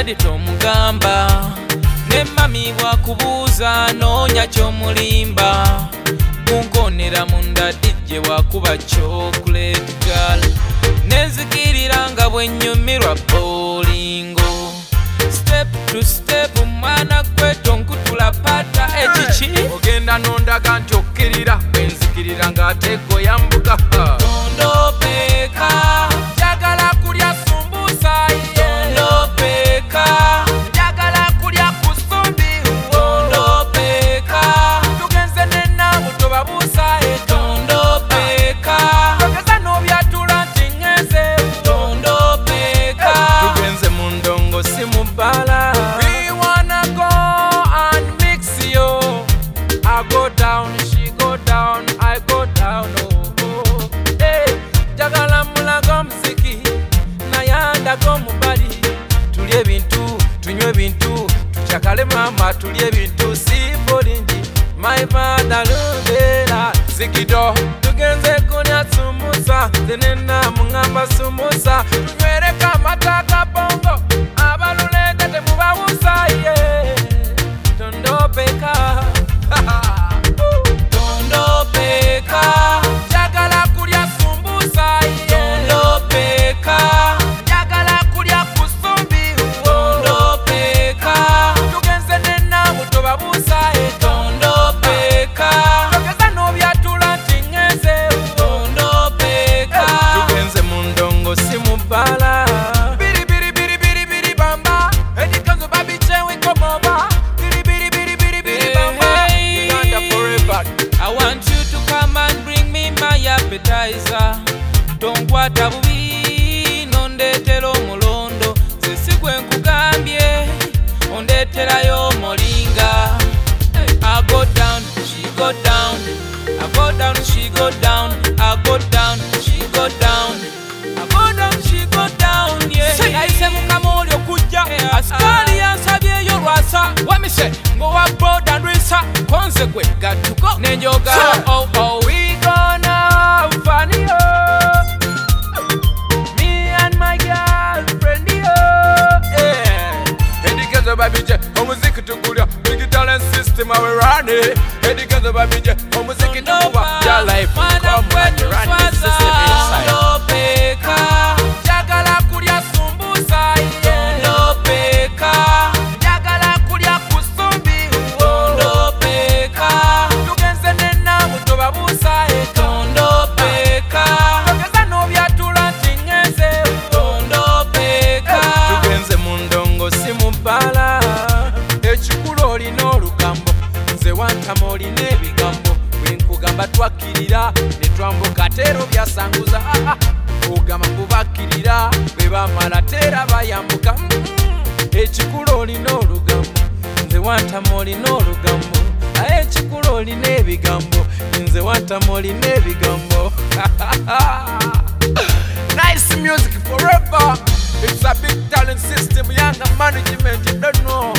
dadi tomugamba ne mami bwakubuuza noonya kyomulimba gunkonera munda dijje wakuba chocolate girl nenzikirira nga bwennyumirwa bolingo step to step mwana gwe tonkutula pata ekiki ogenda nondaga nti okkirira bwenzikirira ng'ateeko yambuka tondopeka njagala kulya sumbusa tondopeka njagala kulya kusumbi tondopeka tugenze nenaamu tobabuusa tondopeka togeza n'obyatula nti ŋŋeze tondopeka tugenze mu ndongo si mu bbala we wanna go and mix yo I go down she go down I go down oh hey jagala mulaga muziki nayandaga omubali tulye ebintu tunywe ebintu tukyakale mama tulye ebintu si bolingi my father lubera zikido tugenze kunya sumusa zenena mungamba sumusa tunywereka amata ga bongo abalulete temubawusa ye tondopeka tondopeka njagala kulya sumbusa tondopeka njagala kulya kusumbi tondopeka tugenze nenaamu tobabuusa tondopeka togeza n'obyatula nti ŋŋeze tondopeka tugenze mu ndongo si mu bbala biribiribiribiribiri bamba edikanzo babicewikomoba biribiribiribiri bamba Uganda forever. I want you to come and bring me my appetizer. Tonkwata bubi nondetera omulondo sisi gwe nkugambye ondeterayo omulinga I go down, she go down I go down, she go down I go down, she go down I go down, she go down yeah. Yayise mukama oli okujja asikaali yansabyeyo lwasa wamise ngowa broda ndwisa konze gwe gatuko nenjoga oh oh We gonna have fun, yo. Me and my girlfriend, yo. Yeah. Edikazo babije, omuziki tugulya, big talent system awe run it. Edikazo babije, omuziki tukuba, your life come and run the system inside. tondopeka Njagala kulya sumbusa, yeah. tondopeka Njagala kulya kusumbi, tondopeka tugenze nenaamu tobabuusa, tondopeka togeza n'obyatula nti ŋŋeze tondopeka tugenze mu ndongo si mu bbala ekikulu olina olugambo nze wantama olina ebigambo bwe nkugamba twakkirira ne twambuka teero byasanguza ogamba kubakkirira bwe bamala teera bayambuka ekikulu olina olugambo nze wantama olina olugambo aye ekikulu olina ebigambo nze wantama olina ebigambo Nice music forever. It's a big talent system, young management, you don't know.